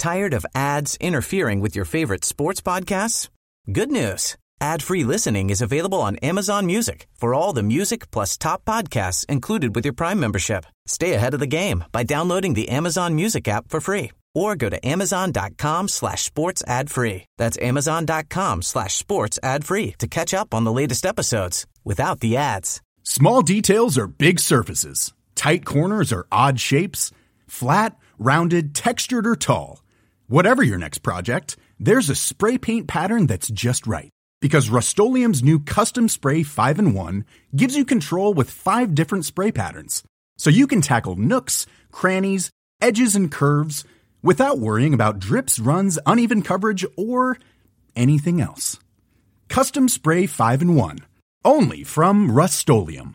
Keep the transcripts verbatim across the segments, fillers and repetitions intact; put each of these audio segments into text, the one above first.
Tired of ads interfering with your favorite sports podcasts? Good news. Ad-free listening is available on Amazon Music for all the music plus top podcasts included with your Prime membership. Stay ahead of the game by downloading the Amazon Music app for free or go to amazon.com slash sports ad free. That's amazon.com slash sports ad free to catch up on the latest episodes without the ads. Small details are big surfaces. Tight corners are odd shapes. Flat, rounded, textured, or tall. Whatever your next project, there's a spray paint pattern that's just right. Because Rust-Oleum's new Custom Spray five in one gives you control with five different spray patterns. So you can tackle nooks, crannies, edges, and curves without worrying about drips, runs, uneven coverage, or anything else. Custom Spray five in one. Only from Rust-Oleum.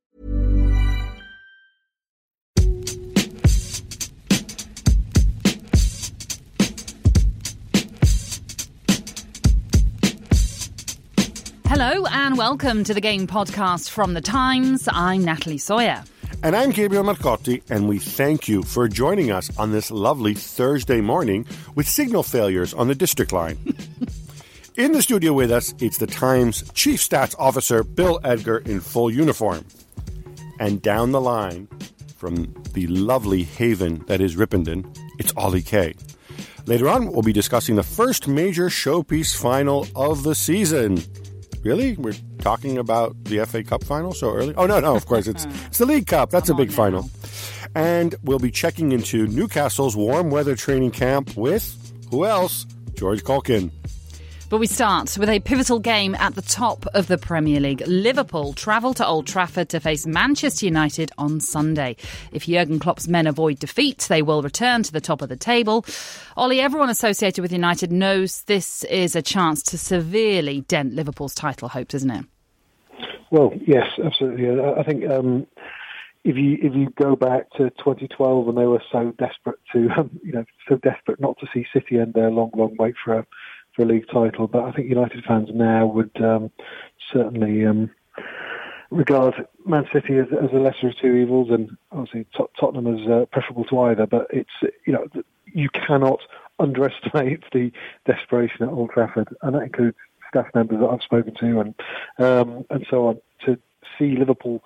Hello and welcome to the Game Podcast from The Times. I'm Natalie Sawyer. And I'm Gabriel Marcotti, and we thank you for joining us on this lovely Thursday morning with signal failures on the district line. In the studio with us, it's the Times Chief Stats Officer, Bill Edgar, in full uniform. And down the line, from the lovely haven that is Ripponden, it's Ollie Kay. Later on, we'll be discussing the first major showpiece final of the season. Really? We're talking about the F A Cup final so early? Oh, no, no, of course. It's it's the League Cup. That's Come a big final. And we'll be checking into Newcastle's warm weather training camp with, who else? George Caulkin. But we start with a pivotal game at the top of the Premier League. Liverpool travel to Old Trafford to face Manchester United on Sunday. If Jurgen Klopp's men avoid defeat, they will return to the top of the table. Ollie, everyone associated with United knows this is a chance to severely dent Liverpool's title hopes, isn't it? Well, yes, absolutely. I think um, if you if you go back to twenty twelve when they were so desperate to, um, you know, so desperate not to see City end their long, long wait for a for a league title, but I think United fans now would um, certainly um, regard Man City as, as a lesser of two evils, and obviously Tot- Tottenham as uh, preferable to either. But it's, you know, you cannot underestimate the desperation at Old Trafford, and that includes staff members that I've spoken to, and um, and so on. To see Liverpool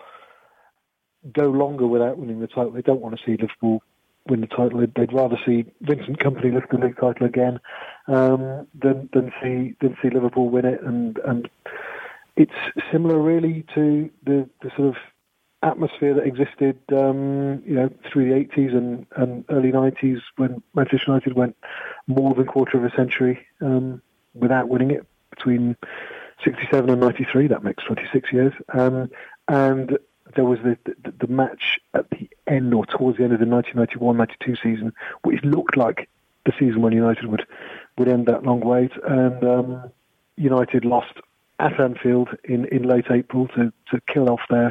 go longer without winning the title, they don't want to see Liverpool win the title. They'd rather see Vincent Kompany lift the league title again um, than than see than see Liverpool win it. And and it's similar really to the, the sort of atmosphere that existed, um, you know, through the eighties and, and early nineties when Manchester United went more than a quarter of a century um, without winning it, between sixty-seven and ninety-three. That makes twenty-six years. Um, and there was the, the the match at the end or towards the end of the nineteen ninety-one ninety-two season, which looked like the season when United would, would end that long wait. And um, United lost at Anfield in, in late April to, to kill off their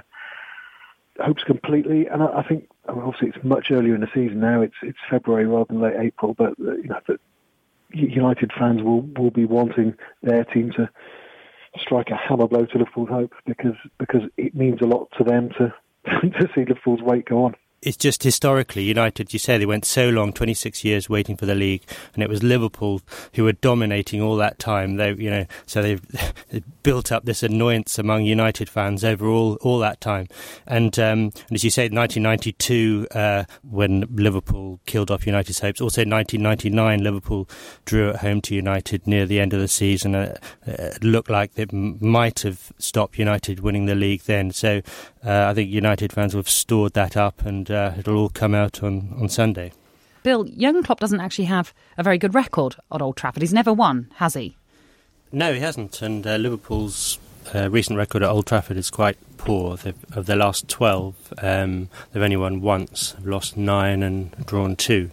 hopes completely. And I, I think, I mean, obviously it's much earlier in the season now. It's it's February rather than late April. But uh, you know, the United fans will, will be wanting their team to strike a hammer blow to Liverpool's hope, because because it means a lot to them to to see Liverpool's weight go on. It's just historically, United, you say they went so long, twenty-six years waiting for the league, and it was Liverpool who were dominating all that time. They, you know, so they've, they've built up this annoyance among United fans over all, all that time. And, um, and as you say, nineteen ninety-two, uh, when Liverpool killed off United's hopes. Also nineteen ninety-nine, Liverpool drew at home to United near the end of the season. Uh, it looked like it m- might have stopped United winning the league then. So uh, I think United fans will have stored that up, and Uh, it'll all come out on, on Sunday. Bill, Jurgen Klopp doesn't actually have a very good record at Old Trafford. He's never won, has he? No, he hasn't. And uh, Liverpool's uh, recent record at Old Trafford is quite poor. They've, of their last twelve, um, they've only won once. They've lost nine and drawn two.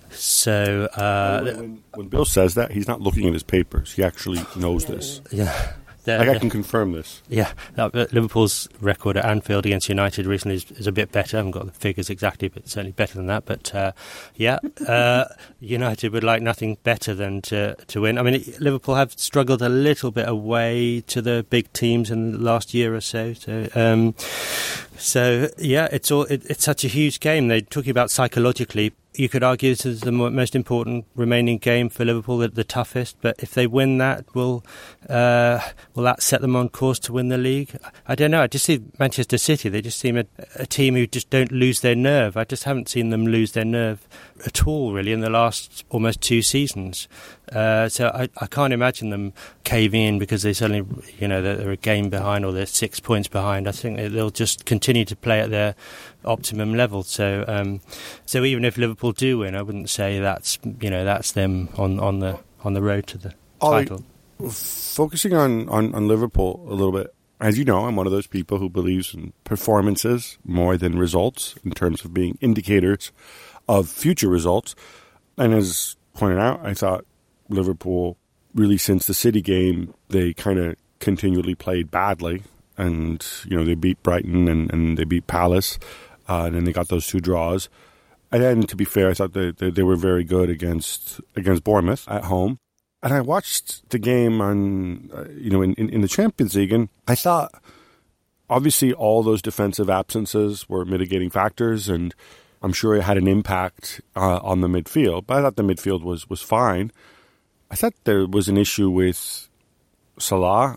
So uh, when, when, when Bill says that, he's not looking at his papers. He actually knows this. Yeah. The, like I can confirm this. Yeah, Liverpool's record at Anfield against United recently is, is a bit better. I haven't got the figures exactly, but certainly better than that. But uh, yeah, uh, United would like nothing better than to, to win. I mean, it, Liverpool have struggled a little bit away to the big teams in the last year or so. So, um, so yeah, it's all it, it's such a huge game. They're talking about psychologically. you could argue this is the most important remaining game for Liverpool, the, the toughest. But if they win that, will uh, will that set them on course to win the league? I don't know. I just see Manchester City. They just seem a, a team who just don't lose their nerve. I just haven't seen them lose their nerve at all, really, in the last almost two seasons. Uh, so I, I can't imagine them caving in because they suddenly, you know, they're, they're a game behind or they're six points behind. I think they'll just continue to play at their optimum level. So, um, so even if Liverpool do win, I wouldn't say that's you know that's them on, on the on the road to the Ollie, title. Focusing on, on, on Liverpool a little bit, as you know, I'm one of those people who believes in performances more than results in terms of being indicators of future results. And as pointed out, I thought Liverpool, really since the City game, they kind of continually played badly. And, you know, they beat Brighton and, and they beat Palace. Uh, and then they got those two draws. And then, to be fair, I thought they, they, they were very good against against Bournemouth at home. And I watched the game on, uh, you know, in, in, in the Champions League, and I thought, obviously, all those defensive absences were mitigating factors, and I'm sure it had an impact uh, on the midfield. But I thought the midfield was, was fine. I thought there was an issue with Salah,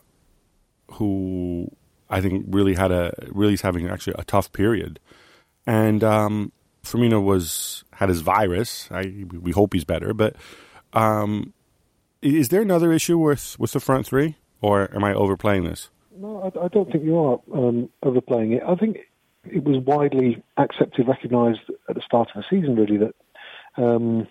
who I think really had a really is having actually a tough period, and um, Firmino was had his virus. I, we hope he's better, but um, is there another issue with, with the front three, or am I overplaying this? No, I, I don't think you are um, overplaying it. I think it was widely accepted, recognised at the start of the season, really, that um,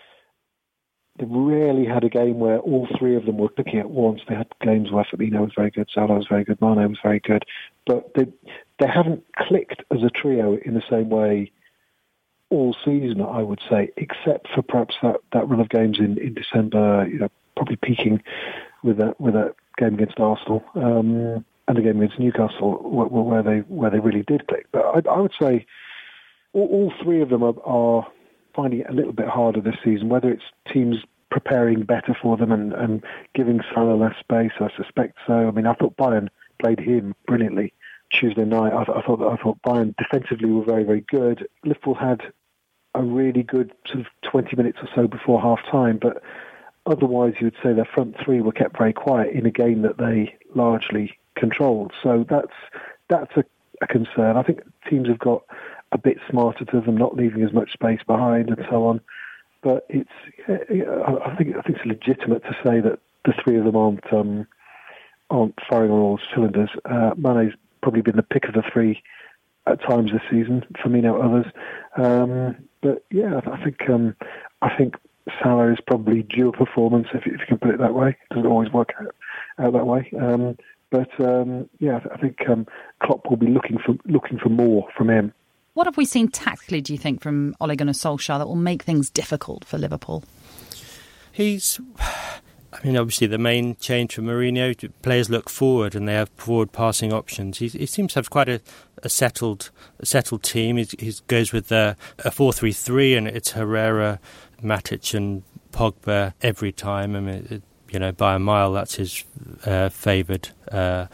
they rarely had a game where all three of them were clicking at once. They had games where Firmino was very good, Salah was very good, Mane was very good, but they they haven't clicked as a trio in the same way all season, I would say, except for perhaps that, that run of games in, in December, you know, probably peaking with that with that game against Arsenal um, and the game against Newcastle, where, where they where they really did click. But I, I would say all, all three of them are, are finding it a little bit harder this season, whether it's teams preparing better for them and, and giving Salah less space. I suspect so. I mean, I thought Bayern played him brilliantly Tuesday night. I, I thought I thought Bayern defensively were very, very good. Liverpool had a really good sort of twenty minutes or so before half time, but otherwise you would say their front three were kept very quiet in a game that they largely controlled. So that's that's a, a concern. I think teams have got a bit smarter to them, not leaving as much space behind and so on. But it's I think I think it's legitimate to say that the three of them aren't um, aren't firing on all cylinders. Uh, Mane's probably been the pick of the three at times this season. Firmino, others. Um, but yeah, I think um, I think Salah is probably due a performance, if, if you can put it that way. It doesn't always work out, out that way. Um, but um, yeah, I think um, Klopp will be looking for looking for more from him. What have we seen tactically, do you think, from Ole Gunnar Solskjaer that will make things difficult for Liverpool? He's, I mean, obviously the main change for Mourinho, players look forward and they have forward passing options. He, he seems to have quite a, a settled a settled team. He goes with a, a four three three and it's Herrera, Matic and Pogba every time. I mean, it, you know, by a mile, that's his uh, favoured uh,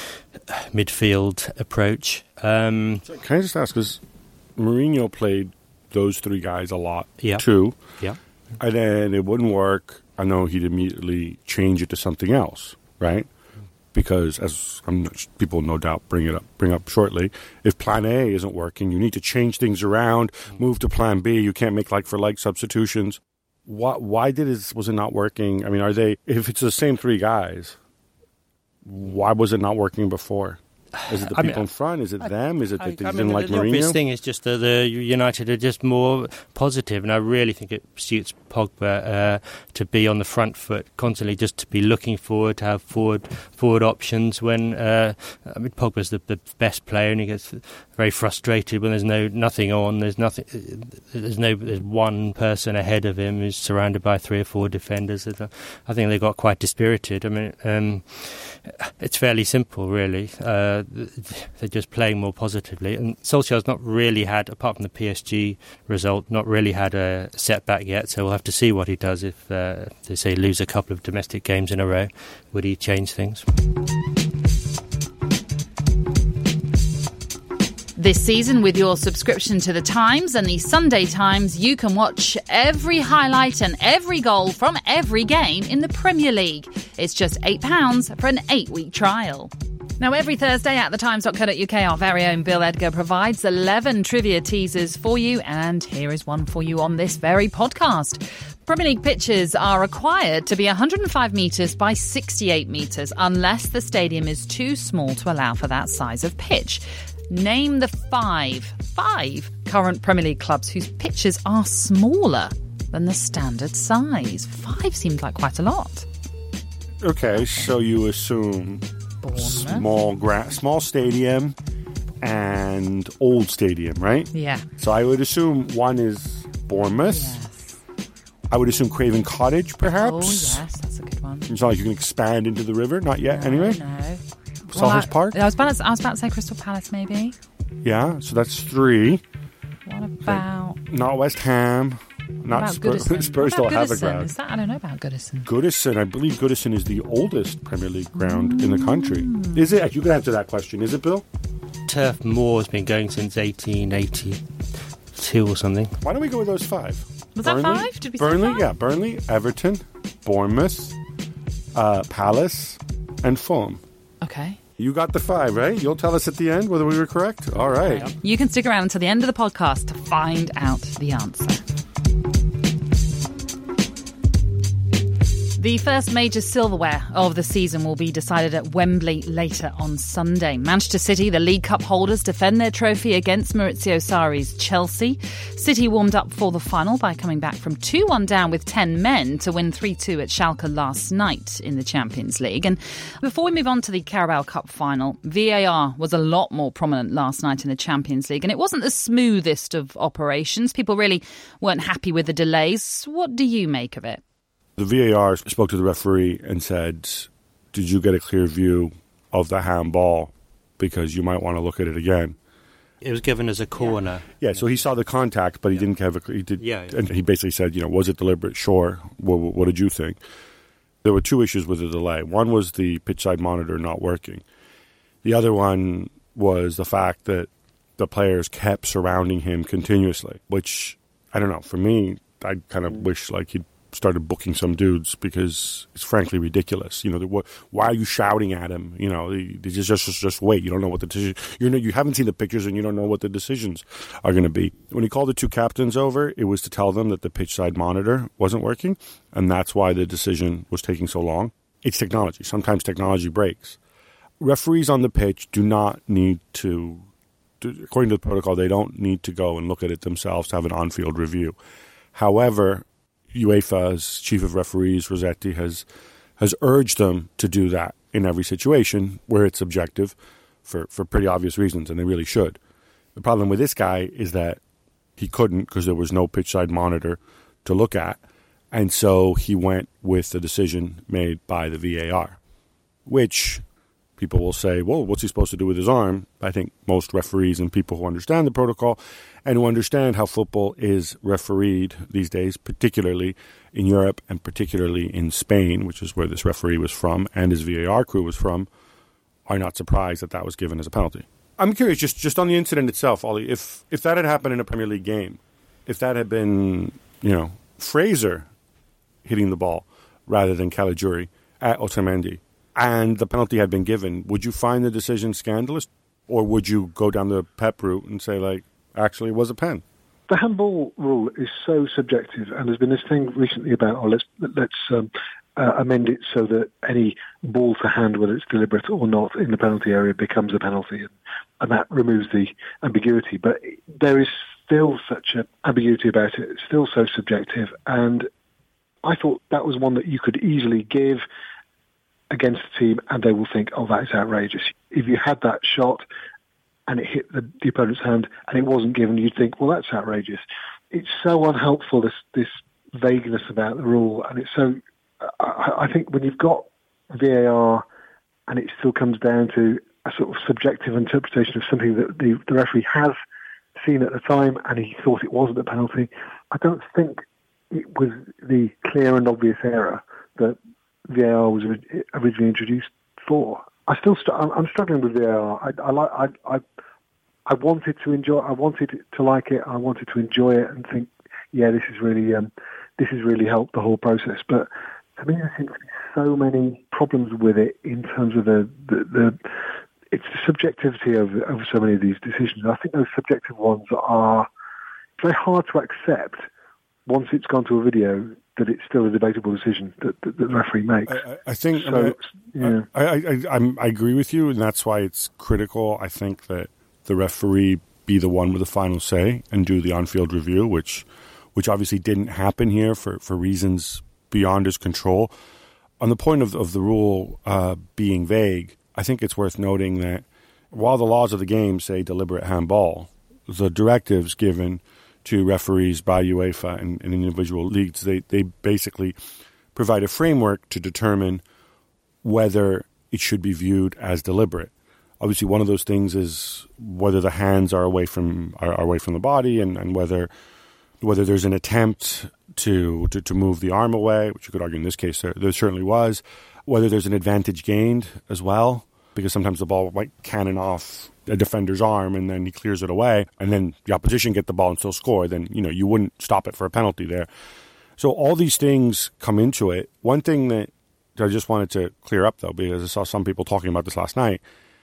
midfield approach. Um, Can I just ask, because Mourinho played those three guys a lot yeah. too, yeah, and then it wouldn't work. I know he'd immediately change it to something else, right? Because as I'm, people no doubt bring it up, bring up shortly, if Plan A isn't working, you need to change things around, move to Plan B. You can't make like for like substitutions. Why, why did it was it not working? I mean, are they? If it's the same three guys, why was it not working before? Is it the I people mean, in front? Is it I, them? Is it I, that they I didn't mean, like the, the obvious Mourinho? thing is just that the United are just more positive, and I really think it suits Pogba uh, to be on the front foot constantly, just to be looking forward, to have forward forward options. When uh, I mean, Pogba's the, the best player, and he gets very frustrated when there's no nothing on. There's nothing. There's no. There's one person ahead of him who's surrounded by three or four defenders. I think they got quite dispirited. I mean, um, it's fairly simple, really. Uh, They're just playing more positively. And Solskjaer's not really had, apart from the P S G result, not really had a setback yet. So we'll have to see what he does if, uh, they say, lose a couple of domestic games in a row. Would he change things? This season, with your subscription to The Times and the Sunday Times, you can watch every highlight and every goal from every game in the Premier League. It's just eight pounds for an eight-week trial. Now, every Thursday at the times dot co dot uk, our very own Bill Edgar provides eleven trivia teasers for you, and here is one for you on this very podcast. Premier League pitches are required to be one hundred five metres by sixty-eight metres, unless the stadium is too small to allow for that size of pitch. Name the five, five current Premier League clubs whose pitches are smaller than the standard size. Five seems like quite a lot. Okay, so you assume Bournemouth. small gra- small stadium and old stadium, right? Yeah. So I would assume one is Bournemouth. Yes. I would assume Craven Cottage, perhaps. Oh, yes, that's a good one. It's not like you can expand into the river. Not yet, No, anyway. No. Selhurst Well, I, Park? I was, about to, I was about to say Crystal Palace, maybe. Yeah, so that's three. What about... Not West Ham. What Not about Spurs. Goodison? Spurs What don't about have a Goodison? ground. Is that, I don't know about Goodison. Goodison, I believe Goodison is the oldest Premier League ground in the country. Mm. Is it? You can answer that question. Is it, Bill? Turf Moor has been going since eighteen eighty-two or something. Why don't we go with those five? Was that five? Did we say Burnley, five? yeah. Burnley, Everton, Bournemouth, uh, Palace, and Fulham. Okay. You got the five, right? You'll tell us at the end whether we were correct? All right. You can stick around until the end of the podcast to find out the answer. The first major silverware of the season will be decided at Wembley later on Sunday. Manchester City, the League Cup holders, defend their trophy against Maurizio Sarri's Chelsea. City warmed up for the final by coming back from two one down with ten men to win three two at Schalke last night in the Champions League. And before we move on to the Carabao Cup final, V A R was a lot more prominent last night in the Champions League, and it wasn't the smoothest of operations. People really weren't happy with the delays. What do you make of it? The V A R spoke to the referee and said, did you get a clear view of the handball? Because you might want to look at it again. It was given as a corner. Yeah, so he saw the contact, but he didn't have a... He did, Yeah, yeah. And he basically said, you know, was it deliberate? Sure. What, what did you think? There were two issues with the delay. One was the pitch side monitor not working. The other one was the fact that the players kept surrounding him continuously, which, I don't know, for me, I kind of wish like he'd started booking some dudes because it's frankly ridiculous. You know, what, why are you shouting at him? You know, they just, just just wait. You don't know what the decision. You know, you haven't seen the pictures and you don't know what the decisions are going to be. When he called the two captains over, it was to tell them that the pitch side monitor wasn't working, and that's why the decision was taking so long. It's technology. Sometimes technology breaks. Referees on the pitch do not need to, to according to the protocol, they don't need to go and look at it themselves to have an on-field review. However, UEFA's chief of referees, Rossetti, has has urged them to do that in every situation where it's subjective for, for pretty obvious reasons, and they really should. The problem with this guy is that he couldn't because there was no pitch side monitor to look at, and so he went with the decision made by the V A R, which people will say, well, what's he supposed to do with his arm? I think most referees and people who understand the protocol and who understand how football is refereed these days, particularly in Europe and particularly in Spain, which is where this referee was from and his V A R crew was from, are not surprised that that was given as a penalty. I'm curious, just, just on the incident itself, Ollie, if, if that had happened in a Premier League game, if that had been, you know, Fraser hitting the ball rather than Caligiuri at Otamendi, and the penalty had been given, would you find the decision scandalous? Or would you go down the Pep route and say, like, actually it was a pen? The handball rule is so subjective, and there's been this thing recently about, oh, let's let's um, uh, amend it so that any ball to hand, whether it's deliberate or not, in the penalty area becomes a penalty, and, and that removes the ambiguity. But there is still such an ambiguity about it. It's still so subjective, and I thought that was one that you could easily give against a team, and they will think, oh, that is outrageous. If you had that shot and it hit the, the opponent's hand and it wasn't given, you'd think, well, that's outrageous. It's so unhelpful, this this vagueness about the rule, and it's so... I, I think when you've got V A R and it still comes down to a sort of subjective interpretation of something that the, the referee has seen at the time and he thought it wasn't a penalty, I don't think it was the clear and obvious error that V A R was originally introduced for. I still, st- I'm struggling with V A R. I, I like, I, I, I wanted to enjoy. I wanted to like it. I wanted to enjoy it and think, yeah, this is really um, this has really helped the whole process. But to me, there seems to be so many problems with it in terms of the the, the it's the subjectivity of of so many of these decisions. I think those subjective ones are very hard to accept once it's gone to a video, that it's still a debatable decision that, that, that the referee makes. I, I think so, I, mean, yeah. I, I, I, I'm, I agree with you, and that's why it's critical. I think that the referee be the one with the final say and do the on-field review, which which obviously didn't happen here for, for reasons beyond his control. On the point of, of the rule uh, being vague, I think it's worth noting that while the laws of the game say deliberate handball, the directives given to referees by UEFA and, and individual leagues, they, they basically provide a framework to determine whether it should be viewed as deliberate. Obviously, one of those things is whether the hands are away from are, are away from the body, and, and whether whether there's an attempt to, to to move the arm away, which you could argue in this case there, there certainly was. Whether there's an advantage gained as well, because sometimes the ball might cannon off a defender's arm and then he clears it away, and then the opposition get the ball and still score, then you know you wouldn't stop it for a penalty there. So all these things come into it. One thing that I just wanted to clear up, though, because I saw some people talking about this last night,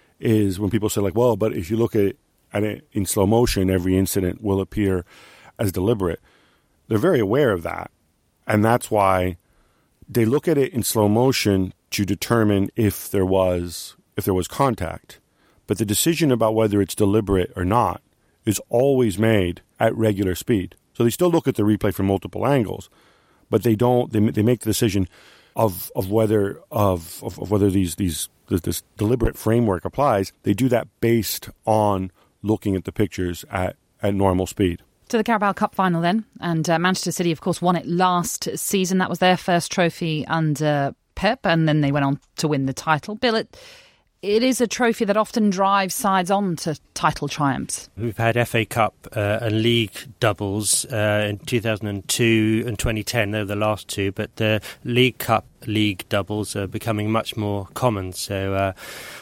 is when people say, like, well, but if you look at, at it in slow motion, every incident will appear as deliberate. They're very aware of that, and that's why they look at it in slow motion to determine if there was if there was contact. But the decision about whether it's deliberate or not is always made at regular speed. So they still look at the replay from multiple angles, but they don't. They they make the decision of of whether of of, of whether these these this deliberate framework applies. They do that based on looking at the pictures at at normal speed. To the Carabao Cup final then, and uh, Manchester City, of course, won it last season. That was their first trophy under Pep, and then they went on to win the title. Bill, it, it is a trophy that often drives sides on to title triumphs. We've had F A Cup uh, and League doubles uh, in two thousand two and twenty ten. They were the last two, but the League Cup League doubles are becoming much more common. So, uh,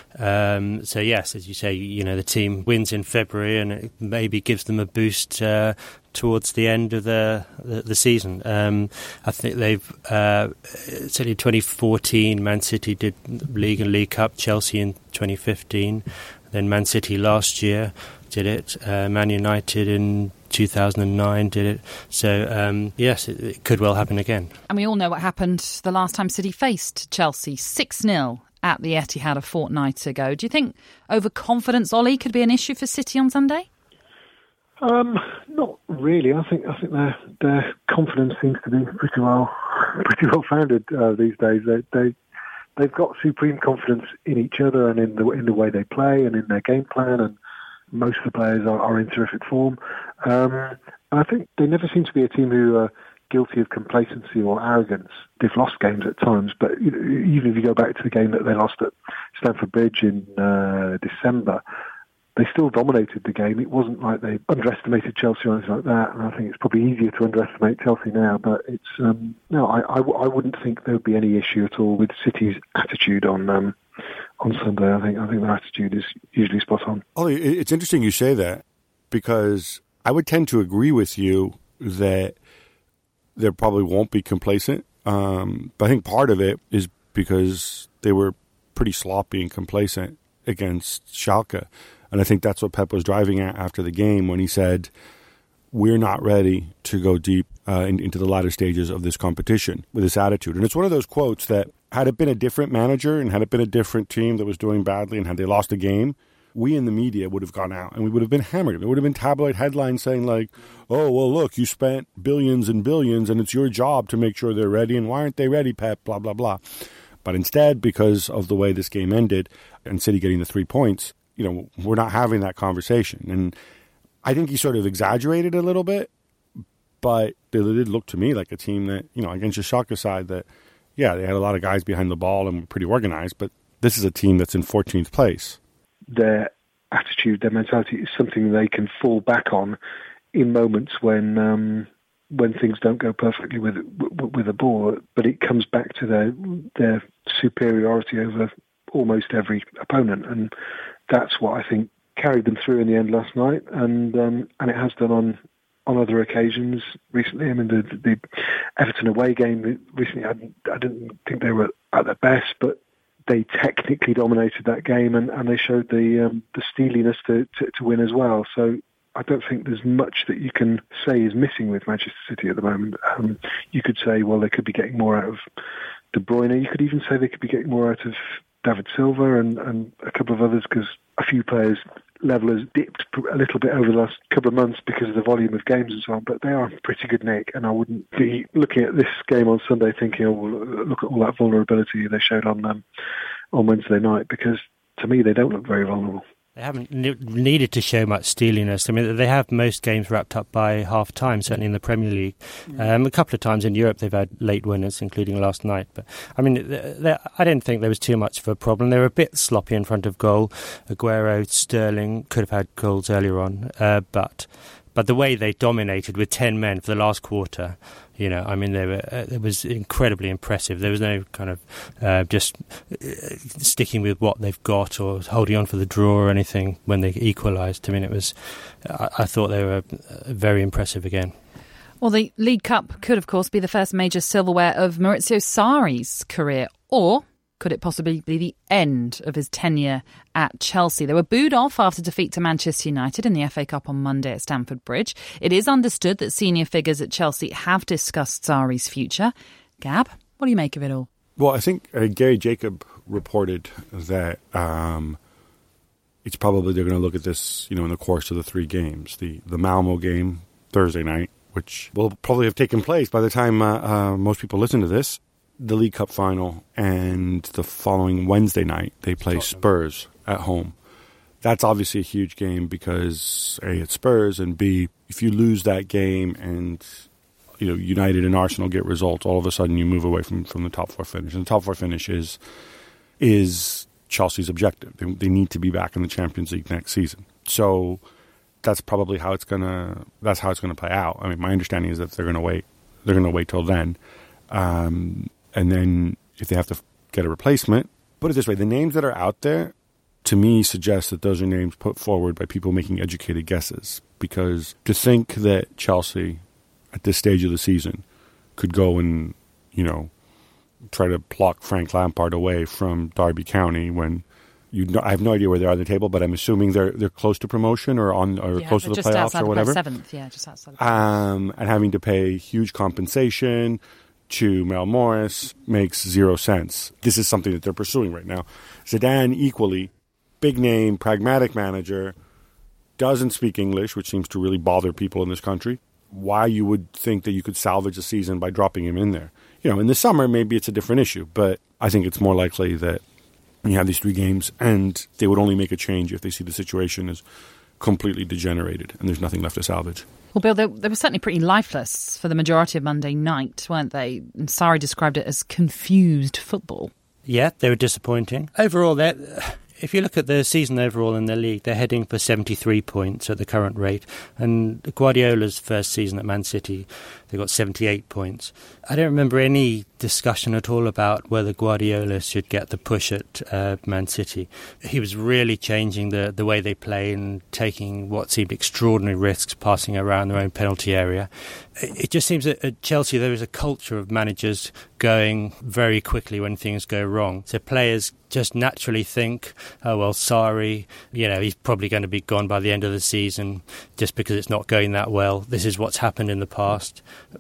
um, so yes, as you say, you know, the team wins in February, and it maybe gives them a boost uh, towards the end of the the, the season. Um, I think they've uh, certainly twenty fourteen, Man City did League and League Cup, Chelsea in twenty fifteen, then Man City last year did it, uh, Man United in two thousand nine did it. So, um, yes, it, it could well happen again. And we all know what happened the last time City faced Chelsea, six nil at the Etihad a fortnight ago. Do you think overconfidence, Ollie, could be an issue for City on Sunday? Um, not really. I think I think their their confidence seems to be pretty well pretty well founded uh, these days. They they they've got supreme confidence in each other and in the in the way they play and in their game plan, and most of the players are, are in terrific form. Um, and I think they never seem to be a team who are guilty of complacency or arrogance. They've lost games at times, but you know, even if you go back to the game that they lost at Stamford Bridge in uh, December, they still dominated the game. It wasn't like they underestimated Chelsea or anything like that. And I think it's probably easier to underestimate Chelsea now. But it's um, no, I, I, I wouldn't think there would be any issue at all with City's attitude on um, on Sunday. I think I think their attitude is usually spot on. Ollie, it's interesting you say that, because I would tend to agree with you that they probably won't be complacent. Um, but I think part of it is because they were pretty sloppy and complacent against Schalke. And I think that's what Pep was driving at after the game when he said, we're not ready to go deep uh, in, into the latter stages of this competition with this attitude. And it's one of those quotes that had it been a different manager and had it been a different team that was doing badly and had they lost a game, we in the media would have gone out and we would have been hammered. There would have been tabloid headlines saying like, oh, well, look, you spent billions and billions and it's your job to make sure they're ready. And why aren't they ready, Pep? Blah, blah, blah. But instead, because of the way this game ended and City getting the three points, you know, we're not having that conversation. And I think he sort of exaggerated a little bit, but they did look to me like a team that, you know, against the Schalke side that, yeah, they had a lot of guys behind the ball and were pretty organized, but this is a team that's in fourteenth place. Their attitude, their mentality is something they can fall back on in moments when um, when things don't go perfectly with with a ball. But it comes back to their their superiority over almost every opponent, and that's what I think carried them through in the end last night, and um, and it has done on on other occasions recently. I mean, the, the Everton away game recently, I didn't, I didn't think they were at their best, but they technically dominated that game, and, and they showed the um, the steeliness to, to, to win as well. So I don't think there's much that you can say is missing with Manchester City at the moment. Um, you could say, well, they could be getting more out of De Bruyne. You could even say they could be getting more out of David Silva and, and a couple of others, because a few players' level has dipped a little bit over the last couple of months because of the volume of games and so on, but they are pretty good nick, and I wouldn't be looking at this game on Sunday thinking, oh, well, look at all that vulnerability they showed on um, on Wednesday night, because to me they don't look very vulnerable. They haven't needed to show much steeliness. I mean, they have most games wrapped up by half-time, certainly in the Premier League. Um, a couple of times in Europe they've had late winners, including last night. But, I mean, they, they, I didn't think there was too much of a problem. They were a bit sloppy in front of goal. Aguero, Sterling could have had goals earlier on. Uh, but but the way they dominated with ten men for the last quarter, you know, I mean, they were, uh, it was incredibly impressive. There was no kind of uh, just uh, sticking with what they've got or holding on for the draw or anything when they equalised. I mean, it was. I, I thought they were uh, very impressive again. Well, the League Cup could, of course, be the first major silverware of Maurizio Sarri's career, or could it possibly be the end of his tenure at Chelsea? They were booed off after defeat to Manchester United in the F A Cup on Monday at Stamford Bridge. It is understood that senior figures at Chelsea have discussed Sarri's future. Gab, what do you make of it all? Well, I think uh, Gary Jacob reported that um, it's probably they're going to look at this, you know, in the course of the three games. The, the Malmo game Thursday night, which will probably have taken place by the time uh, uh, most people listen to this. The League Cup final, and the following Wednesday night they play Spurs at home. That's obviously a huge game because A, it's Spurs, and B, if you lose that game and you know United and Arsenal get results, all of a sudden you move away from, from the top four finish. And the top four finish is is Chelsea's objective. They, they need to be back in the Champions League next season. So that's probably how it's gonna that's how it's gonna play out. I mean, my understanding is that they're gonna wait. They're gonna wait till then. Um, And then if they have to get a replacement, put it this way, the names that are out there, to me, suggest that those are names put forward by people making educated guesses. Because to think that Chelsea, at this stage of the season, could go and, you know, try to pluck Frank Lampard away from Derby County when you know, I have no idea where they are on the table, but I'm assuming they're they're close to promotion or on or yeah, close to the just playoffs or whatever. Seventh, yeah, just outside. Um, and having to pay huge compensation to Mel Morris makes zero sense. This is something that they're pursuing right now. Zidane, equally, big name, pragmatic manager, doesn't speak English, which seems to really bother people in this country. Why you would think that you could salvage a season by dropping him in there? You know, in the summer, maybe it's a different issue, but I think it's more likely that you have these three games and they would only make a change if they see the situation as completely degenerated and there's nothing left to salvage. Well, Bill, they, they were certainly pretty lifeless for the majority of Monday night, weren't they? And Sarri described it as confused football. Yeah, they were disappointing. Overall, they're... If you look at the season overall in the league, they're heading for seventy-three points at the current rate. And Guardiola's first season at Man City, they got seventy-eight points. I don't remember any discussion at all about whether Guardiola should get the push at uh, Man City. He was really changing the, the way they play and taking what seemed extraordinary risks, passing around their own penalty area. It, it just seems that at Chelsea there is a culture of managers going very quickly when things go wrong. So players just naturally think, oh, well, Sarri, you know, he's probably going to be gone by the end of the season just because it's not going that well. This is what's happened in the past.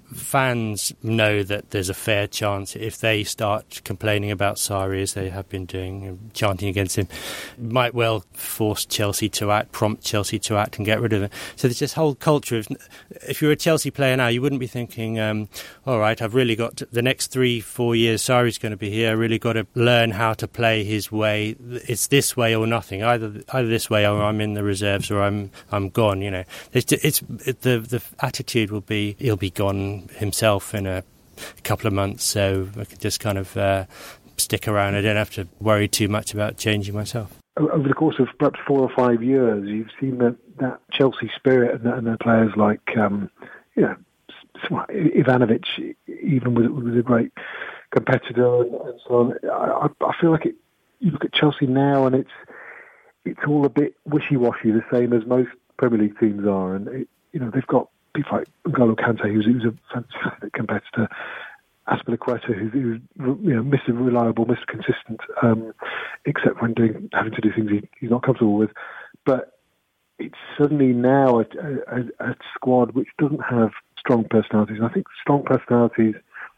Fans know that there's a fair chance if they start complaining about Sarri, as they have been doing, chanting against him, might well force Chelsea to act, prompt Chelsea to act and get rid of him. So there's this whole culture of, if you're a Chelsea player now, you wouldn't be thinking, um, all right, I've really got to, the next three, four years, Sarri's going to be here, I really got to learn how to play his way. It's this way or nothing. Either either this way or I'm in the reserves or I'm I'm gone. You know, it's, it's it, the the attitude will be he'll be gone himself in a couple of months. So I can just kind of uh, stick around. I don't have to worry too much about changing myself. Over the course of perhaps four or five years, you've seen that, that Chelsea spirit and, and the players like um, you know Ivanovic, even was was a great competitor and, and so on. I, I feel like it. You look at Chelsea now, and it's it's all a bit wishy-washy, the same as most Premier League teams are. And, it, you know, they've got people like N'Golo Kante, who's, who's a fantastic competitor, Azpilicueta, who's, who's you know, Mister Reliable, Mister Consistent, um, except when doing having to do things he, he's not comfortable with. But it's suddenly now a, a, a squad which doesn't have strong personalities. And I think strong personalities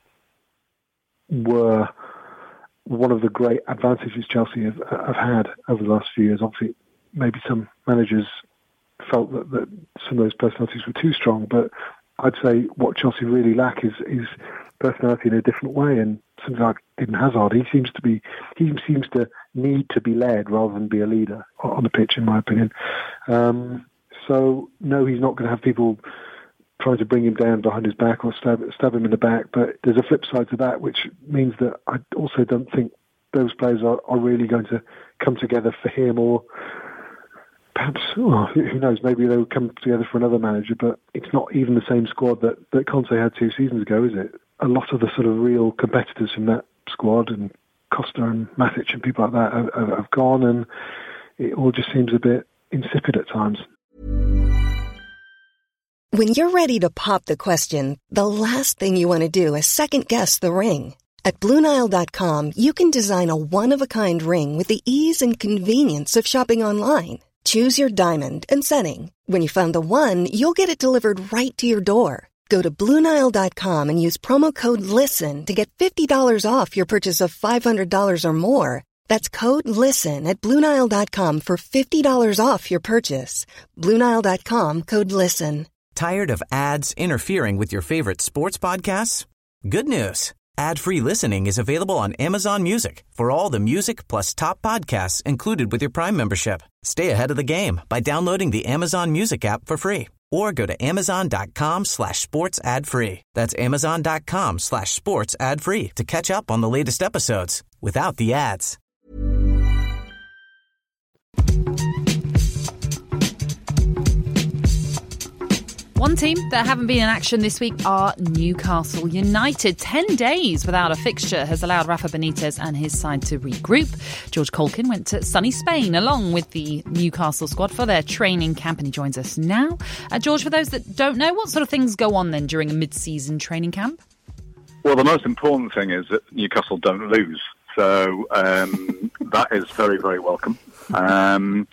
were one of the great advantages Chelsea have, have had over the last few years. Obviously, maybe some managers felt that, that some of those personalities were too strong, but I'd say what Chelsea really lack is, is personality in a different way. And something like Eden Hazard, he seems to be, he seems to need to be led rather than be a leader on the pitch, in my opinion. Um, so no, he's not going to have people trying to bring him down behind his back or stab, stab him in the back. But there's a flip side to that, which means that I also don't think those players are, are really going to come together for him, or perhaps, oh, who knows, maybe they'll come together for another manager, but it's not even the same squad that, that Conte had two seasons ago, is it? A lot of the sort of real competitors from that squad, and Costa and Matic and people like that, have, have gone, and it all just seems a bit insipid at times. When you're ready to pop the question, the last thing you want to do is second-guess the ring. At Blue Nile dot com, you can design a one-of-a-kind ring with the ease and convenience of shopping online. Choose your diamond and setting. When you find the one, you'll get it delivered right to your door. Go to Blue Nile dot com and use promo code LISTEN to get fifty dollars off your purchase of five hundred dollars or more. That's code LISTEN at Blue Nile dot com for fifty dollars off your purchase. Blue Nile dot com, code LISTEN. Tired of ads interfering with your favorite sports podcasts? Good news. Ad-free listening is available on Amazon Music for all the music plus top podcasts included with your Prime membership. Stay ahead of the game by downloading the Amazon Music app for free, or go to amazon.com slash sports ad free. That's amazon.com slash sports ad free to catch up on the latest episodes without the ads. One team that haven't been in action this week are Newcastle United. Ten days without a fixture has allowed Rafa Benitez and his side to regroup. George Colkin went to sunny Spain along with the Newcastle squad for their training camp, and he joins us now. Uh, George, for those that don't know, what sort of things go on then during a mid-season training camp? Well, the most important thing is that Newcastle don't lose. So um, that is very, very welcome. Um,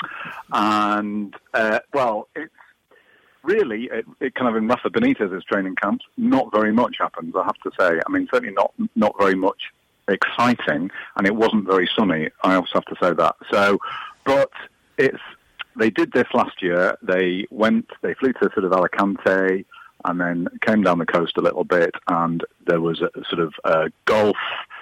and, uh, well, it's Really, it, it kind of in Rafa Benitez's training camps, not very much happens, I have to say. I mean, certainly not not very much exciting, and it wasn't very sunny, I also have to say that. So, but it's they did this last year. They went, they flew to sort of Alicante, and then came down the coast a little bit, and there was a sort of a golf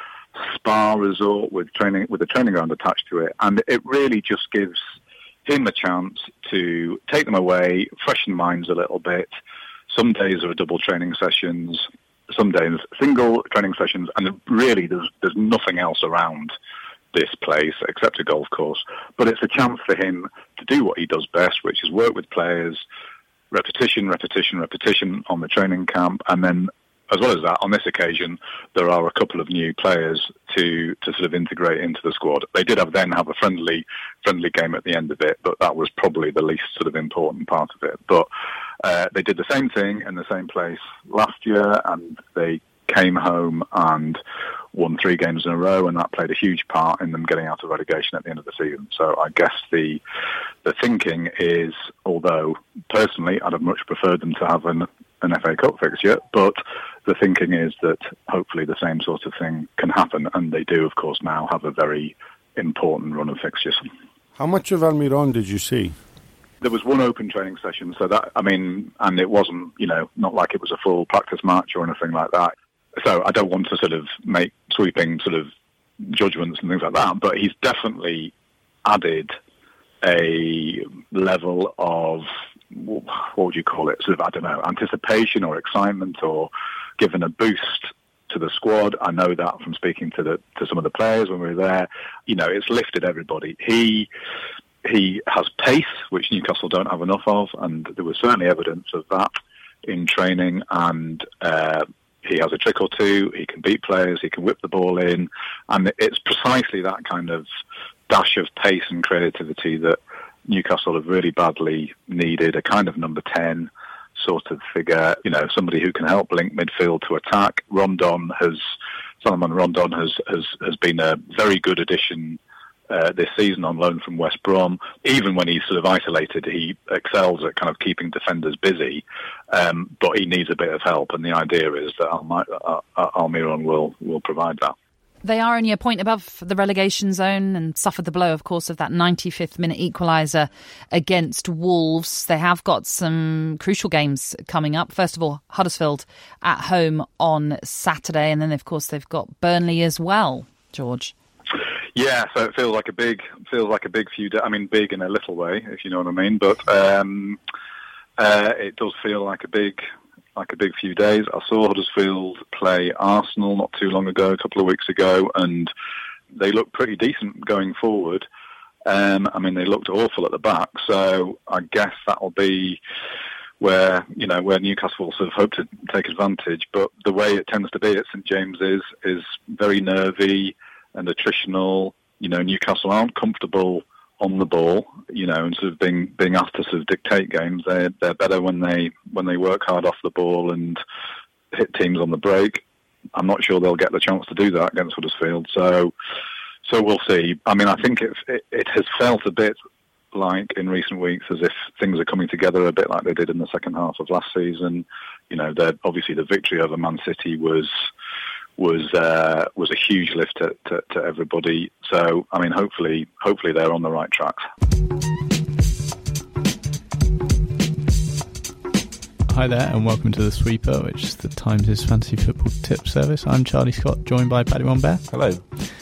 spa resort with training with a training ground attached to it, and it really just gives him a chance to take them away, freshen minds a little bit. Some days are double training sessions, some days single training sessions, and really there's there's nothing else around this place except a golf course. But it's a chance for him to do what he does best, which is work with players, repetition, repetition, repetition on the training camp, and then as well as that, on this occasion, there are a couple of new players to, to sort of integrate into the squad. They did have then have a friendly friendly game at the end of it, but that was probably the least sort of important part of it. But uh, they did the same thing in the same place last year, and they came home and won three games in a row, and that played a huge part in them getting out of relegation at the end of the season. So I guess the the thinking is, although personally I'd have much preferred them to have an an F A Cup fixture, but the thinking is that hopefully the same sort of thing can happen, and they do, of course, now have a very important run of fixtures. How much of Almiron did you see? There was one open training session, so that, I mean, and it wasn't, you know, not like it was a full practice match or anything like that. So I don't want to sort of make sweeping sort of judgments and things like that, but he's definitely added a level of, what would you call it, sort of, I don't know, anticipation or excitement, or given a boost to the squad. I know that from speaking to the to some of the players when we were there. You know, it's lifted everybody. He he has pace, which Newcastle don't have enough of, and there was certainly evidence of that in training, and uh, he has a trick or two, he can beat players, he can whip the ball in, and it's precisely that kind of dash of pace and creativity that Newcastle have really badly needed, a kind of number ten sort of figure, you know, somebody who can help link midfield to attack. Rondon has, Salomon Rondon has, has, has been a very good addition uh, this season on loan from West Brom. Even when he's sort of isolated, he excels at kind of keeping defenders busy, um, but he needs a bit of help, and the idea is that Almi- uh, Almiron will, will provide that. They are only a point above the relegation zone and suffered the blow, of course, of that ninety-fifth minute equaliser against Wolves. They have got some crucial games coming up. First of all, Huddersfield at home on Saturday, and then, of course, they've got Burnley as well, George. Yeah, so it feels like a big, feels like a big few days. I mean, big in a little way, if you know what I mean. But um, uh, it does feel like a big... like a big few days. I saw Huddersfield play Arsenal not too long ago, a couple of weeks ago, and they looked pretty decent going forward. Um, I mean, they looked awful at the back, so I guess that'll be where, you know, where Newcastle sort of hope to take advantage. But the way it tends to be at St James's is very nervy and attritional. You know, Newcastle aren't comfortable on the ball, you know, and sort of being being asked to sort of dictate games. They're they're better when they when they work hard off the ball and hit teams on the break. I'm not sure they'll get the chance to do that against Huddersfield. So so we'll see. I mean, I think it it, it has felt a bit like in recent weeks as if things are coming together a bit like they did in the second half of last season. You know, obviously the victory over Man City was. was uh, was a huge lift to, to, to everybody. So, I mean, hopefully hopefully they're on the right tracks. Hi there and welcome to The Sweeper, which is the Times' fantasy football tip service. I'm Charlie Scott, joined by Paddy Wombear. Hello.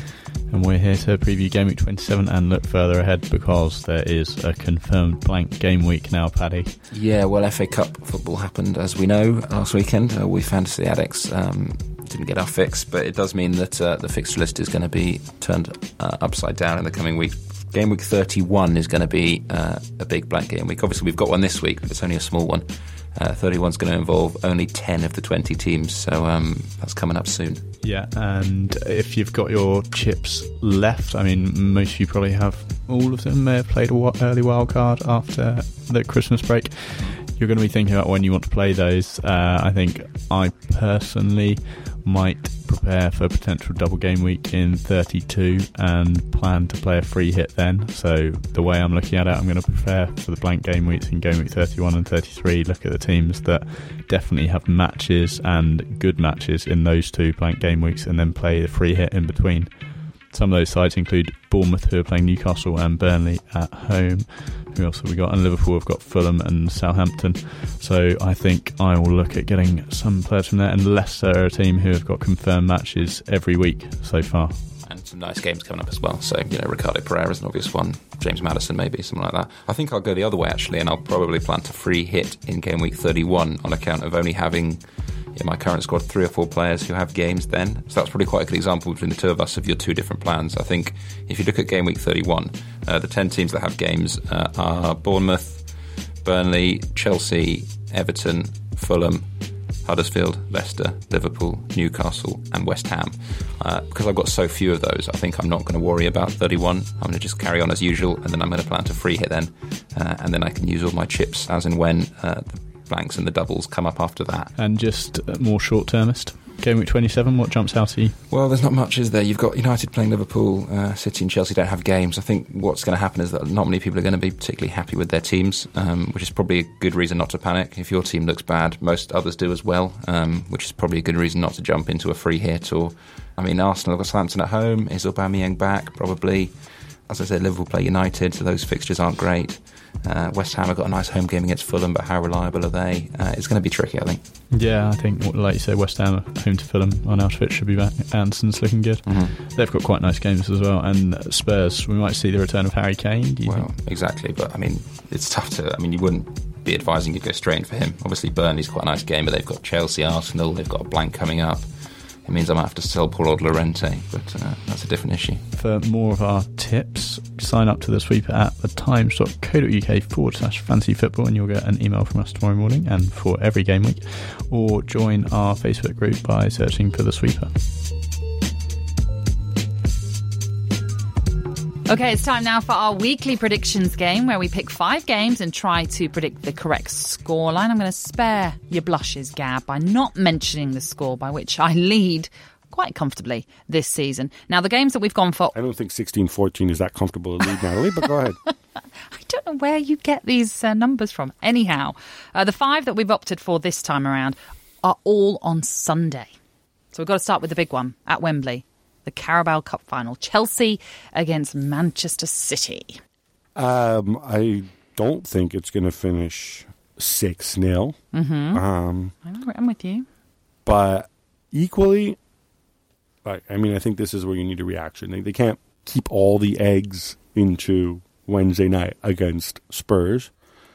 And we're here to preview Game Week twenty-seven and look further ahead because there is a confirmed blank game week now, Paddy. Yeah, well, F A Cup football happened, as we know, last weekend. Uh, we fantasy addicts um, didn't get our fix, but it does mean that uh, the fixture list is going to be turned uh, upside down in the coming week. Game week thirty-one is going to be uh, a big blank game week. Obviously, we've got one this week, but it's only a small one. Uh, thirty-one is going to involve only ten of the twenty teams, so um, that's coming up soon. Yeah, and if you've got your chips left, I mean, most of you probably have all of them. May have played an early wild card after the Christmas break. You're going to be thinking about when you want to play those. Uh, I think I personally might prepare for a potential double game week in thirty-two and plan to play a free hit then. So the way I'm looking at it, I'm going to prepare for the blank game weeks in game week thirty-one and thirty-three. Look at the teams that definitely have matches and good matches in those two blank game weeks and then play the free hit in between. Some of those sides include Bournemouth, who are playing Newcastle, and Burnley at home. Who else have we got? And Liverpool have got Fulham and Southampton. So I think I will look at getting some players from there. And Leicester are a team who have got confirmed matches every week so far. And some nice games coming up as well. So, you know, Ricardo Pereira is an obvious one. James Maddison maybe, something like that. I think I'll go the other way, actually, and I'll probably plan to free hit in game week thirty-one on account of only having... in my current squad, three or four players who have games then. So that's probably quite a good example between the two of us of your two different plans. I think if you look at game week thirty-one, uh, the ten teams that have games uh, are Bournemouth, Burnley, Chelsea, Everton, Fulham, Huddersfield, Leicester, Liverpool, Newcastle and West Ham. Uh, because I've got so few of those, I think I'm not going to worry about thirty-one. I'm going to just carry on as usual, and then I'm going to plan to free hit then. Uh, and then I can use all my chips as and when uh, the blanks and the doubles come up after that. And just more short-termist, game week twenty-seven, what jumps out to you? Well, there's not much, is there? You've got United playing Liverpool, uh, City and Chelsea don't have games. I think what's going to happen is that not many people are going to be particularly happy with their teams, um, which is probably a good reason not to panic. If your team looks bad, most others do as well, um, which is probably a good reason not to jump into a free hit. Or, I mean, Arsenal have got Southampton at home. Is Aubameyang back? Probably. As I said, Liverpool play United, so those fixtures aren't great. Uh, West Ham have got a nice home game against Fulham, but how reliable are they? Uh, it's going to be tricky, I think. Yeah, I think, like you say, West Ham home to Fulham. Arnautovic should be back. Anderson's looking good. Mm-hmm. They've got quite nice games as well. And Spurs, we might see the return of Harry Kane. Do you well, think? Exactly, but I mean, it's tough to. I mean, you wouldn't be advising you to go straight in for him. Obviously, Burnley's quite a nice game, but they've got Chelsea, Arsenal. They've got a blank coming up. It means I might have to sell poor old Llorente, but uh, that's a different issue. For more of our tips, sign up to the Sweeper at thetimes.co.uk forward slash fantasy football and you'll get an email from us tomorrow morning and for every game week. Or join our Facebook group by searching for the Sweeper. Okay, it's time now for our weekly predictions game where we pick five games and try to predict the correct scoreline. I'm going to spare your blushes, Gab, by not mentioning the score by which I lead quite comfortably this season. Now, the games that we've gone for... I don't think sixteen fourteen is that comfortable a lead, Natalie, but go ahead. I don't know where you get these uh, numbers from. Anyhow, uh, the five that we've opted for this time around are all on Sunday. So we've got to start with the big one at Wembley. The Carabao Cup final. Chelsea against Manchester City. Um, I don't think it's going to finish six nil. Mm-hmm. Um, I'm with you. But equally, like, I mean, I think this is where you need a reaction. They, they can't keep all the eggs into Wednesday night against Spurs.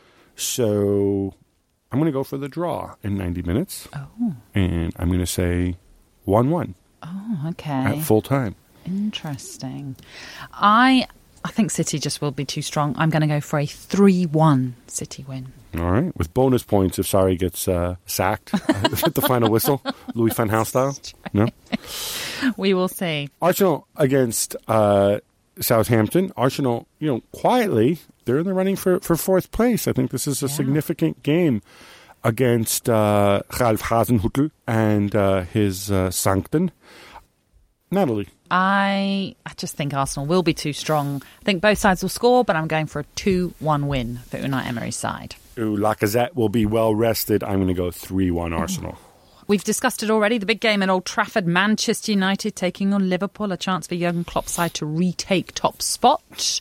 So I'm going to go for the draw in ninety minutes. Oh. And I'm going to say one one. Oh, okay. At full time. Interesting. I I think City just will be too strong. I'm going to go for a three one City win. All right. With bonus points if Sarri gets uh, sacked at the final whistle. Louis van Gaal style. No? We will see. Arsenal against uh, Southampton. Arsenal, you know, quietly, they're in the running for, for fourth place. I think this is a yeah. significant game against uh, Ralf Hasenhüttl and uh, his uh, Sancton. Natalie. I I just think Arsenal will be too strong. I think both sides will score, but I'm going for a two one win for Unai Emery's side. Ooh, Lacazette will be well rested. I'm going to go three one Arsenal. We've discussed it already. The big game at Old Trafford, Manchester United taking on Liverpool. A chance for Jurgen Klopp's side to retake top spot.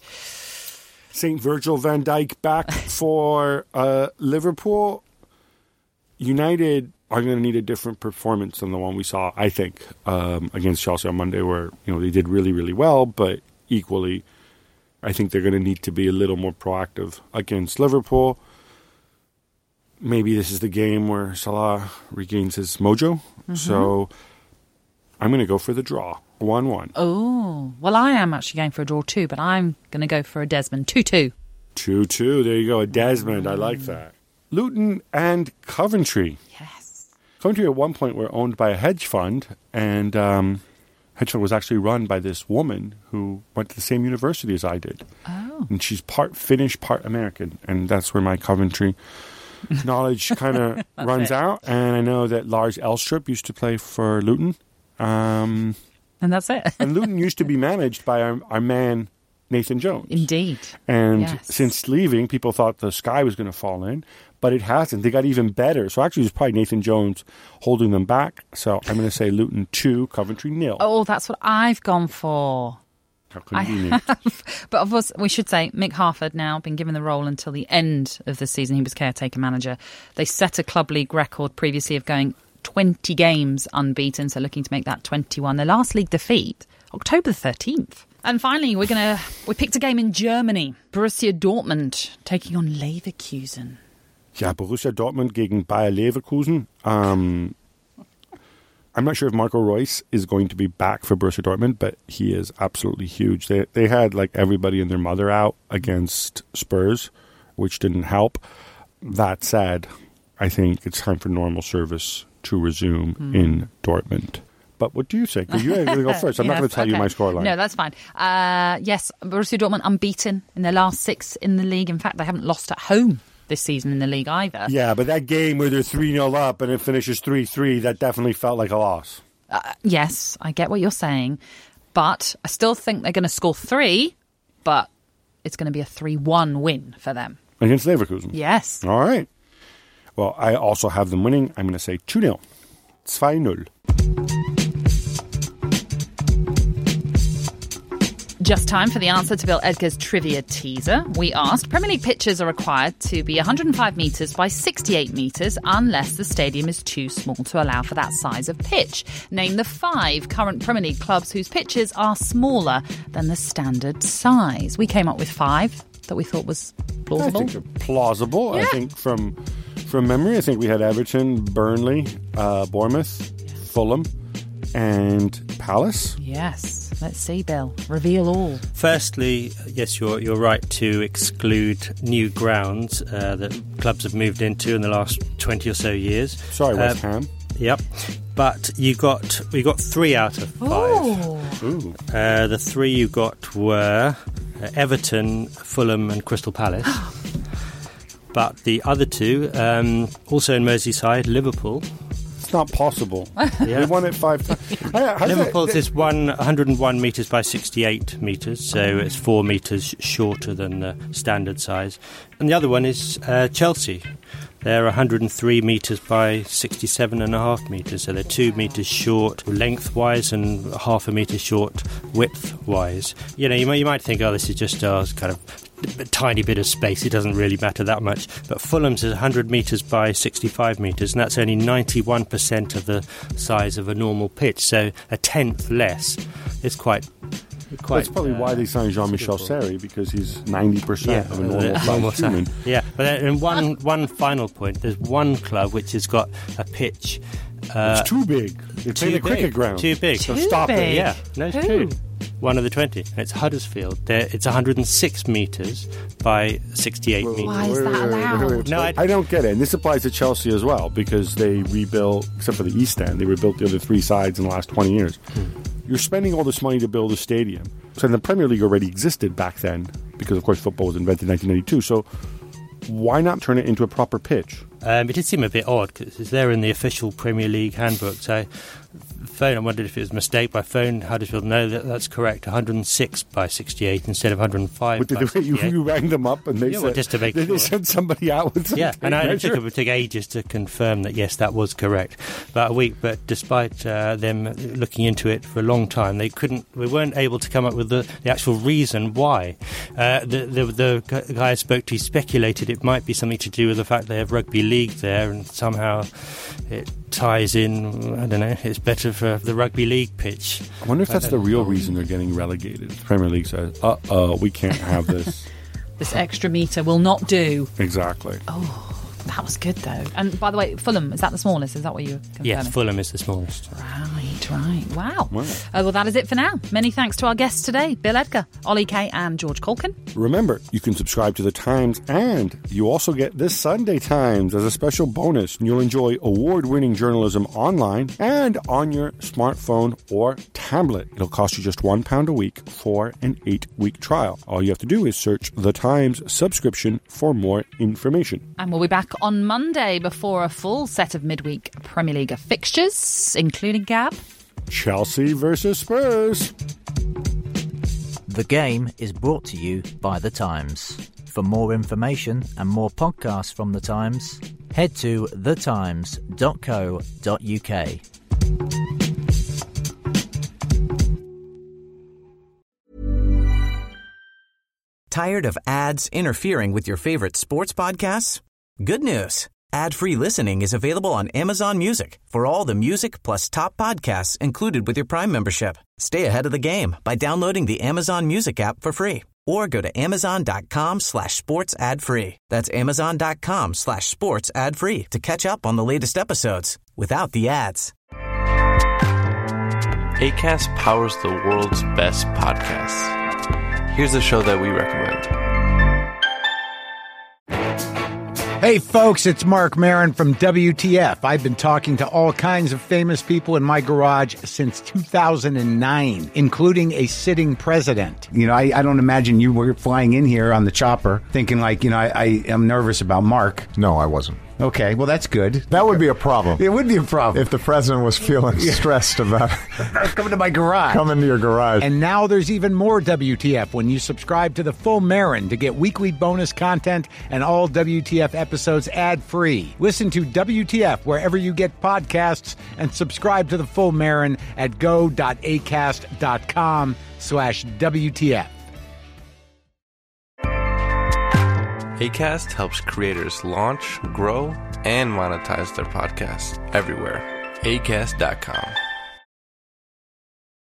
Saint Virgil van Dijk back for uh, Liverpool. United are going to need a different performance than the one we saw, I think, um, against Chelsea on Monday, where you know they did really, really well, but equally, I think they're going to need to be a little more proactive against Liverpool. Maybe this is the game where Salah regains his mojo. Mm-hmm. So I'm going to go for the draw, one one. Oh, well, I am actually going for a draw too, but I'm going to go for a Desmond, two two. two two, there you go, a Desmond, I like that. Luton and Coventry. Yes. Coventry at one point were owned by a hedge fund, and um, hedge fund was actually run by this woman who went to the same university as I did. Oh. And she's part Finnish, part American, and that's where my Coventry knowledge kind of runs it. out. And I know that Lars Elstrup used to play for Luton. Um, and that's it. And Luton used to be managed by our, our man, Nathan Jones. Indeed. And yes. since leaving, people thought the sky was going to fall in, but it hasn't. They got even better. So actually, it's probably Nathan Jones holding them back. So I'm going to say Luton two, Coventry nil. Oh, that's what I've gone for. How convenient. I have. But of course, we should say Mick Harford now been given the role until the end of the season. He was caretaker manager. They set a club league record previously of going twenty games unbeaten, so looking to make that twenty-one. Their last league defeat, October thirteenth. And finally, we're gonna we picked a game in Germany. Borussia Dortmund taking on Leverkusen. Ja, Borussia Dortmund gegen Bayer Leverkusen. Um, I'm not sure if Marco Reus is going to be back for Borussia Dortmund, but he is absolutely huge. They they had like everybody and their mother out against Spurs, which didn't help. That said, I think it's time for normal service to resume mm. in Dortmund. But what do you say? Because you're going to go first. I'm yes, not going to tell okay. you my scoreline. No, that's fine. Uh, yes, Borussia Dortmund unbeaten in their last six in the league. In fact, they haven't lost at home this season in the league either. Yeah, but that game where they're three nil up and it finishes three three, that definitely felt like a loss. Uh, yes, I get what you're saying. But I still think they're going to score three, but it's going to be a three one win for them. Against Leverkusen? Yes. All right. Well, I also have them winning. I'm going to say two nil. two nil. Just time for the answer to Bill Edgar's trivia teaser. We asked, Premier League pitches are required to be one hundred five metres by sixty-eight metres unless the stadium is too small to allow for that size of pitch. Name the five current Premier League clubs whose pitches are smaller than the standard size. We came up with five that we thought was plausible. I think they're plausible. Yeah. I think from from memory, I think we had Everton, Burnley, uh, Bournemouth, Fulham, and Palace. Yes. Let's see, Bill. Reveal all. Firstly, yes, you're you're right to exclude new grounds uh, that clubs have moved into in the last twenty or so years. Sorry, West uh, Ham. Yep. But you got we got three out of five. Ooh. Ooh. Uh, the three you got were uh, Everton, Fulham and Crystal Palace. But the other two, um, also in Merseyside, Liverpool. It's not possible. Yeah. They won it five times. Liverpool's is one, one hundred one metres by sixty-eight metres, so it's four metres shorter than the standard size. And the other one is uh, Chelsea. They're one hundred three metres by sixty-seven and a half metres, so they're two metres short lengthwise and half a metre short widthwise. You know, you might, you might think, oh, this is just uh, kind of a tiny bit of space, it doesn't really matter that much. But Fulham's is one hundred metres by sixty-five metres, and that's only ninety-one percent of the size of a normal pitch, so a tenth less. It's quite... Quite, That's probably uh, why they signed Jean-Michel Seri, because he's ninety percent yeah, of a normal, uh, normal size human. Yeah, but then one one final point. There's one club which has got a pitch. Uh, it's too big. They play the cricket ground. Too big. Too so stop big. it. Yeah, no, it's Who? true. One of the twenty. It's Huddersfield. They're, it's one hundred six metres by sixty-eight metres. Why is that allowed? No, I, I don't get it. And this applies to Chelsea as well, because they rebuilt, except for the East End, they rebuilt the other three sides in the last twenty years. Hmm. You're spending all this money to build a stadium. So the Premier League already existed back then, because, of course, football was invented in nineteen ninety-two. So why not turn it into a proper pitch? Um, it did seem a bit odd, because it's there in the official Premier League handbook. So phone, I wondered if it was a mistake by phone. Huddersfield, no, that, that's correct. one hundred six by sixty-eight instead of one hundred five But by did they, you, sixty-eight. you rang them up and they Yeah, said, well, just to make they, sure. they sent somebody out with some Yeah, tape and I, it, measure? took, it took ages to confirm that, yes, that was correct. About a week, but despite uh, them looking into it for a long time, they couldn't, we weren't able to come up with the, the actual reason why. Uh, the, the, the guy I spoke to speculated it might be something to do with the fact they have rugby league there, and somehow it ties in, I don't know, it's better for the rugby league pitch. I wonder if that's the real reason they're getting relegated. The Premier League says, uh-oh, we can't have this. This extra metre will not do. Exactly. Oh, that was good, though. And by the way, Fulham, is that the smallest? Is that what you were confirming? Yes, Fulham is the smallest. Right, right. Wow. Wow. Uh, well, that is it for now. Many thanks to our guests today, Bill Edgar, Ollie Kay and George Colkin. Remember, you can subscribe to The Times, and you also get This Sunday Times as a special bonus. And you'll enjoy award-winning journalism online and on your smartphone or tablet. It'll cost you just one pound a week for an eight-week trial. All you have to do is search The Times subscription for more information. And we'll be back on Monday before a full set of midweek Premier League fixtures, including Gab. Chelsea versus Spurs. The Game is brought to you by The Times. For more information and more podcasts from The Times, head to the times dot co dot uk. Tired of ads interfering with your favorite sports podcasts? Good news. Ad-free listening is available on Amazon Music for all the music plus top podcasts included with your Prime membership. Stay ahead of the game by downloading the Amazon Music app for free or go to amazon.com slash sports ad free. That's amazon.com slash sports ad free to catch up on the latest episodes without the ads. Acast powers the world's best podcasts. Here's a show that we recommend. Hey folks, it's Mark Maron from W T F. I've been talking to all kinds of famous people in my garage since two thousand nine, including a sitting president. You know, I, I don't imagine you were flying in here on the chopper thinking like, you know, I, I am nervous about Mark. No, I wasn't. Okay, well, that's good. That would be a problem. It would be a problem. If the president was feeling stressed about coming to my garage. Coming to your garage. And now there's even more W T F when you subscribe to the full Marin to get weekly bonus content and all W T F episodes ad-free. Listen to W T F wherever you get podcasts and subscribe to the full Marin at go.acast.com slash WTF. Acast helps creators launch, grow, and monetize their podcasts everywhere. acast dot com.